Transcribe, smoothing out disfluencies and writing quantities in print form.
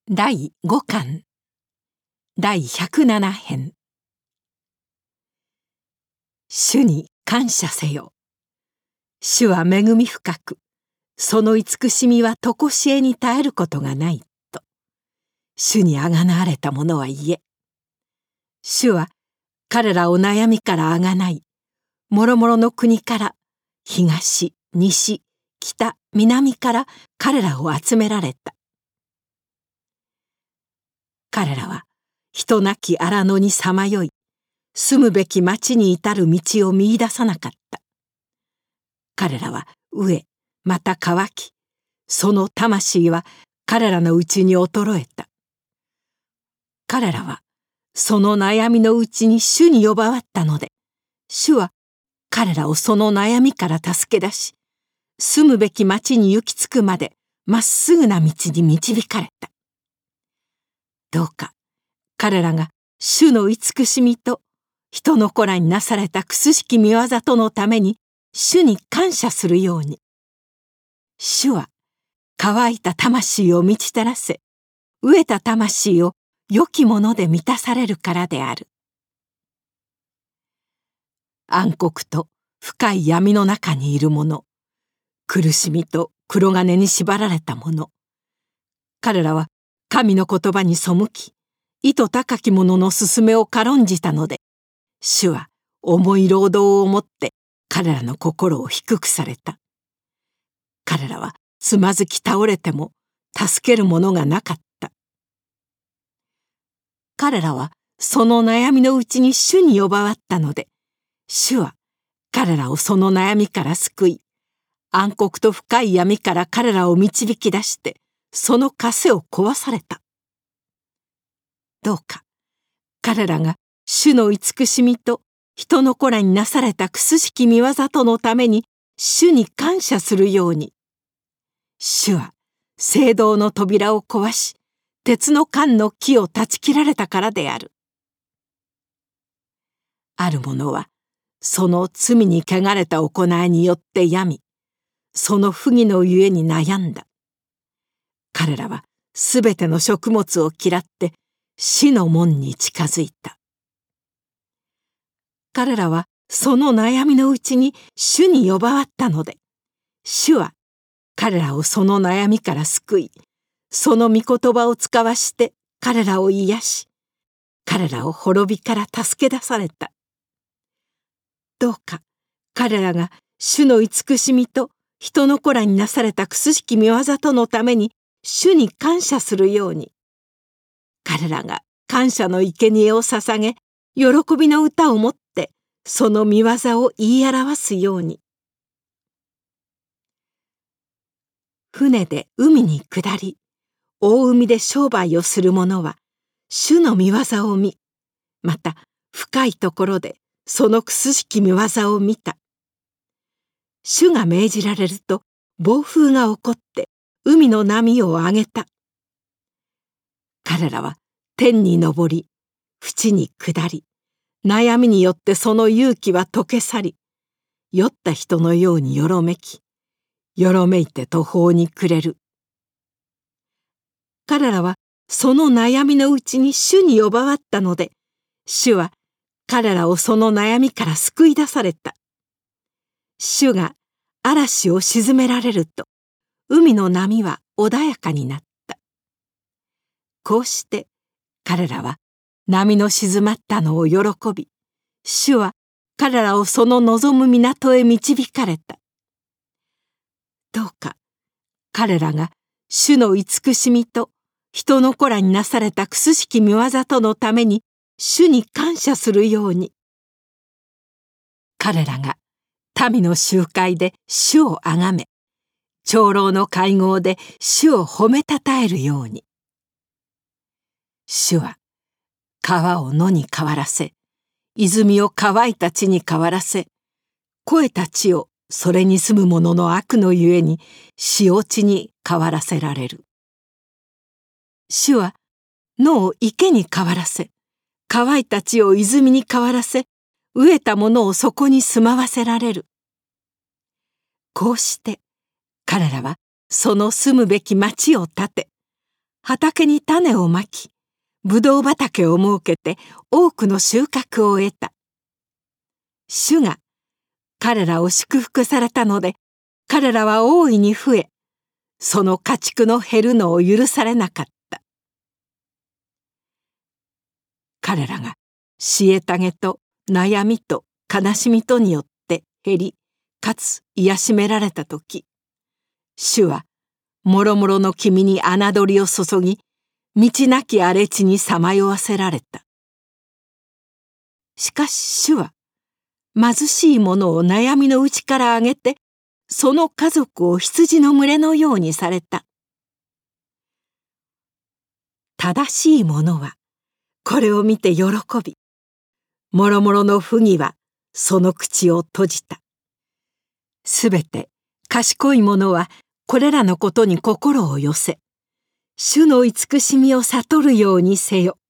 第5巻第107編。主に感謝せよ。主は恵み深く、その慈しみは常しえに絶えることがないと。主にあがなわれた者は言え。主は彼らを悩みからあがない、もろもろの国から、東、西、北、南から彼らを集められた。彼らは人なき荒野にさまよい、住むべき町に至る道を見出さなかった。彼らは飢え、また渇き、その魂は彼らのうちに衰えた。彼らはその悩みのうちに主に呼ばわったので、主は彼らをその悩みから助け出し、住むべき町に行き着くまでまっすぐな道に導かれた。どうか彼らが主の慈しみと人の子らになされた苦しき御業とのために主に感謝するように。主は乾いた魂を満ちたらせ、飢えた魂を良きもので満たされるからである。暗黒と深い闇の中にいる者、苦しみと黒金に縛られた者、彼らは神の言葉に背き、意図高き者の勧めを軽んじたので、主は重い労働をもって彼らの心を低くされた。彼らはつまずき倒れても助ける者がなかった。彼らはその悩みのうちに主に呼ばわったので、主は彼らをその悩みから救い、暗黒と深い闇から彼らを導き出して、その枷を壊された。どうか彼らが主の慈しみと人の子らになされた苦しき御業とのために主に感謝するように。主は聖堂の扉を壊し、鉄の管の木を断ち切られたからである。ある者はその罪に汚れた行いによって病み、その不義のゆえに悩んだ。彼らはすべての食物を嫌って死の門に近づいた。彼らはその悩みのうちに主に呼ばわったので、主は彼らをその悩みから救い、その御言葉を使わして彼らを癒し、彼らを滅びから助け出された。どうか彼らが主の慈しみと人の子らになされた苦しき御業とのために主に感謝するように。彼らが感謝の生贄を捧げ、喜びの歌をもってその御業を言い表すように。船で海に下り、大海で商売をする者は主の御業を見、また深いところでその苦しき御業を見た。主が命じられると暴風が起こって海の波を上げた。彼らは天に昇り、淵に下り、悩みによってその勇気は溶け去り、酔った人のようによろめき、よろめいて途方に暮れる。彼らはその悩みのうちに主に呼ばわったので、主は彼らをその悩みから救い出された。主が嵐を鎮められると、海の波は穏やかになった。こうして彼らは波の静まったのを喜び、主は彼らをその望む港へ導かれた。どうか彼らが主の慈しみと人の子らになされた苦しき御業とのために主に感謝するように。彼らが民の集会で主をあがめ、長老の会合で主を褒めたたえるように。主は川を野に変わらせ、泉を乾いた地に変わらせ、肥えた地をそれに住む者の悪のゆえに塩地に変わらせられる。主は野を池に変わらせ、乾いた地を泉に変わらせ、飢えた者をそこに住まわせられる。こうして彼らはその住むべき町を建て、 畑に種をまき、ぶどう畑を設けて多くの収穫を得た。主が彼らを祝福されたので、彼らは大いに増え、その家畜の減るのを許されなかった。彼らが虐げと悩みと悲しみとによって減り、かつ癒しめられたとき、主はもろもろの君に侮りを注ぎ、道なき荒れ地にさまよわせられた。しかし主は貧しい者を悩みのうちからあげて、その家族を羊の群れのようにされた。正しい者はこれを見て喜び、もろもろの不義はその口を閉じた。すべて賢い者はこれらのことに心を寄せ、主の慈しみを悟るようにせよ。